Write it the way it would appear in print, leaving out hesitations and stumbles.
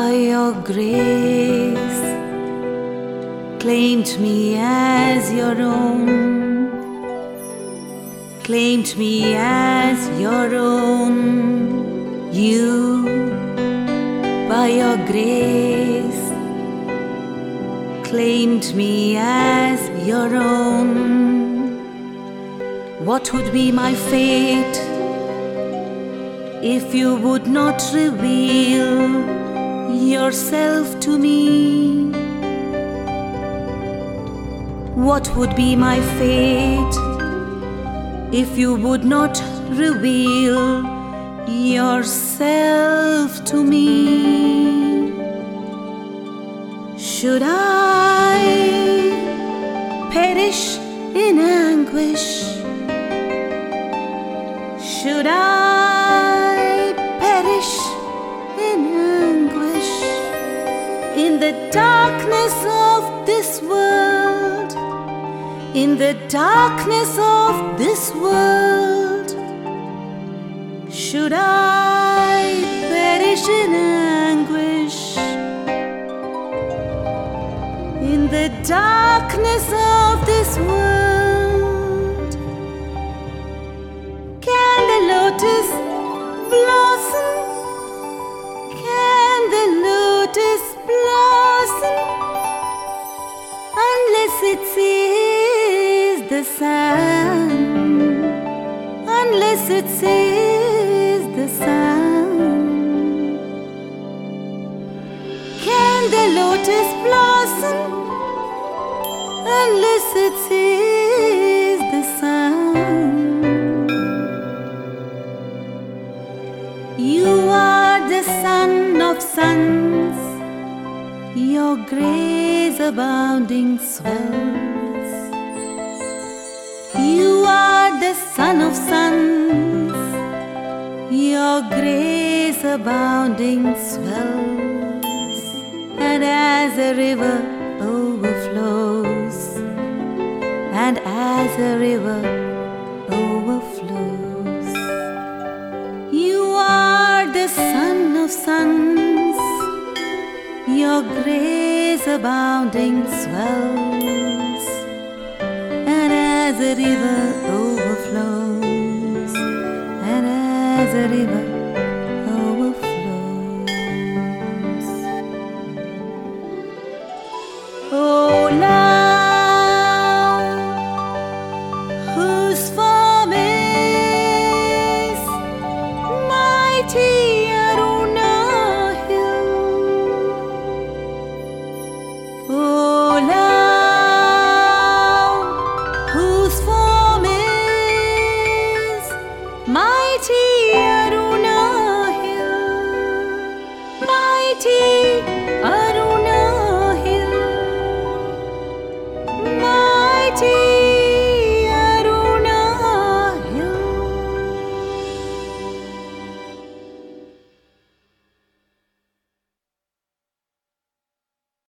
by your grace, claimed me as your own, claimed me as your own. You, by your grace, claimed me as your own. What would be my fate if you would not reveal yourself to me? What would be my fate if you would not reveal yourself to me? Should I perish in anguish? Should I perish in anguish in the darkness of this world? In the darkness of this world, should I perish in anguish? In the darkness of this world, can the lotus blossom? Can the lotus blossom unless it sees the sun? Unless it sees the sun. Can the lotus blossom unless it sees the sun? You are the sun of suns, your grace abounding swells. You are the sun of suns, your grace abounding swells. And as a river overflows, and as a river overflows, you are the sun of suns, your grace abounding swells. And as a river overflows, and as a river